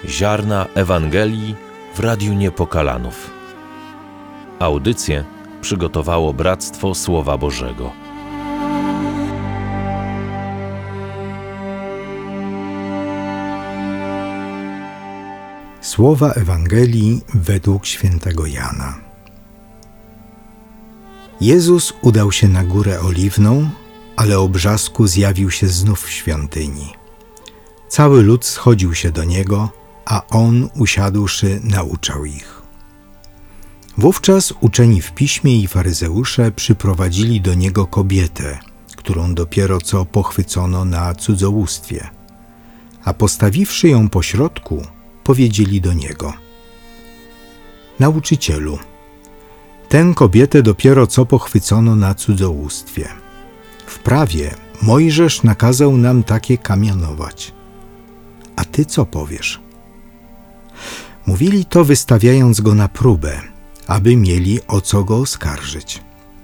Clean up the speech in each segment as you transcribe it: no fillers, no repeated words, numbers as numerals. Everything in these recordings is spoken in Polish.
Ziarna Ewangelii w Radiu Niepokalanów. Audycję przygotowało Bractwo Słowa Bożego. Słowa Ewangelii według świętego Jana. Jezus udał się na Górę Oliwną, ale o brzasku zjawił się znów w świątyni. Cały lud schodził się do Niego, a On, usiadłszy, nauczał ich. Wówczas uczeni w piśmie i faryzeusze przyprowadzili do Niego kobietę, którą dopiero co pochwycono na cudzołóstwie, a postawiwszy ją pośrodku, powiedzieli do Niego: Nauczycielu, tę kobietę dopiero co pochwycono na cudzołóstwie. W prawie Mojżesz nakazał nam takie kamienować. A Ty co powiesz? Mówili to, wystawiając Go na próbę, aby mieli o co Go oskarżyć.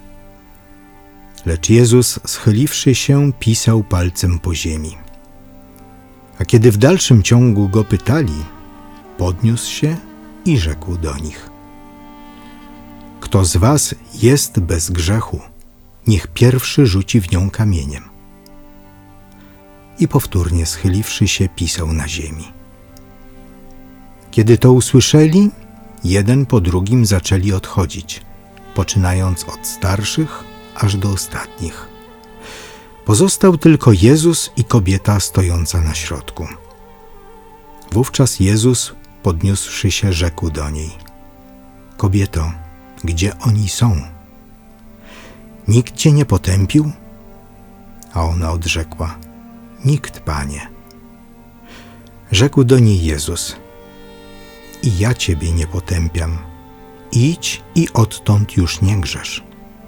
Lecz Jezus, schyliwszy się, pisał palcem po ziemi. A kiedy w dalszym ciągu Go pytali, podniósł się i rzekł do nich: Kto z was jest bez grzechu, niech pierwszy rzuci w nią kamieniem. I powtórnie schyliwszy się, pisał na ziemi. Kiedy to usłyszeli, jeden po drugim zaczęli odchodzić, poczynając od starszych aż do ostatnich. Pozostał tylko Jezus i kobieta stojąca na środku. Wówczas Jezus, podniósłszy się, rzekł do niej: Kobieto, gdzie oni są? Nikt cię nie potępił? A ona odrzekła: Nikt, Panie. Rzekł do niej Jezus: I ja ciebie nie potępiam. Idź i odtąd już nie grzesz.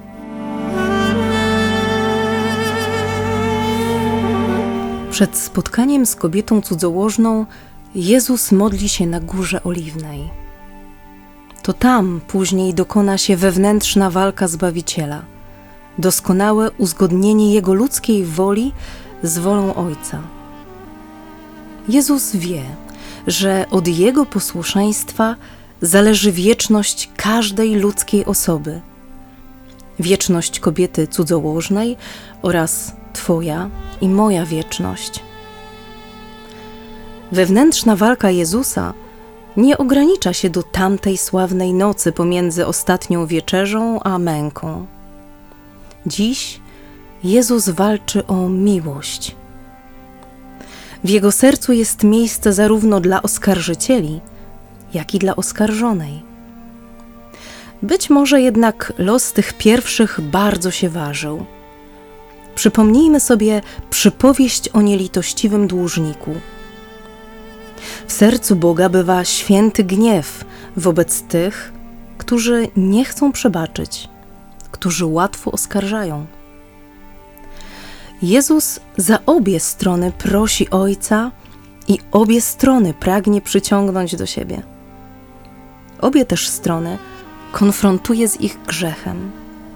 Przed spotkaniem z kobietą cudzołożną Jezus modli się na Górze Oliwnej. To tam później dokona się wewnętrzna walka Zbawiciela, doskonałe uzgodnienie Jego ludzkiej woli z wolą Ojca. Jezus wie, że od Jego posłuszeństwa zależy wieczność każdej ludzkiej osoby, wieczność kobiety cudzołożnej oraz Twoja i moja wieczność. Wewnętrzna walka Jezusa nie ogranicza się do tamtej sławnej nocy pomiędzy ostatnią wieczerzą a męką. Dziś Jezus walczy o miłość. W Jego sercu jest miejsce zarówno dla oskarżycieli, jak i dla oskarżonej. Być może jednak los tych pierwszych bardzo się ważył. Przypomnijmy sobie przypowieść o nielitościwym dłużniku. W sercu Boga bywa święty gniew wobec tych, którzy nie chcą przebaczyć, którzy łatwo oskarżają. Jezus za obie strony prosi Ojca i obie strony pragnie przyciągnąć do siebie. Obie też strony konfrontuje z ich grzechem.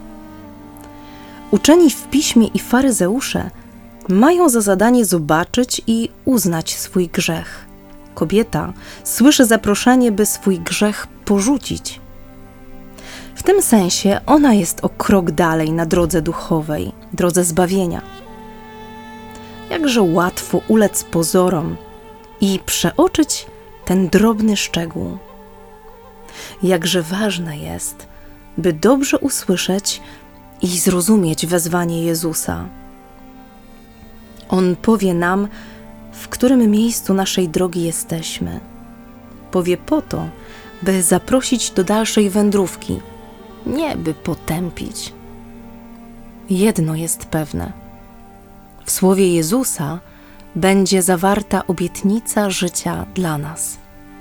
Uczeni w piśmie i faryzeusze mają za zadanie zobaczyć i uznać swój grzech. Kobieta słyszy zaproszenie, by swój grzech porzucić. W tym sensie ona jest o krok dalej na drodze duchowej, drodze zbawienia. Jakże łatwo ulec pozorom i przeoczyć ten drobny szczegół. Jakże ważne jest, by dobrze usłyszeć i zrozumieć wezwanie Jezusa. On powie nam, w którym miejscu naszej drogi jesteśmy. Powie po to, by zaprosić do dalszej wędrówki, nie by potępić. Jedno jest pewne. W słowie Jezusa będzie zawarta obietnica życia dla nas.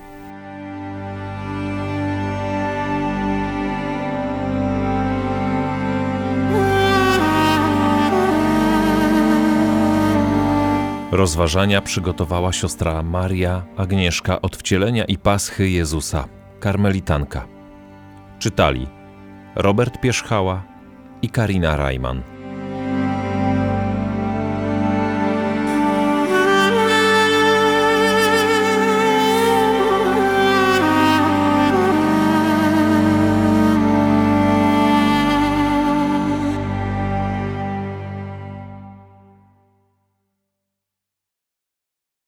Rozważania przygotowała siostra Maria Agnieszka od Wcielenia i Paschy Jezusa, karmelitanka. Czytali Robert Pierzchała i Karina Rajman.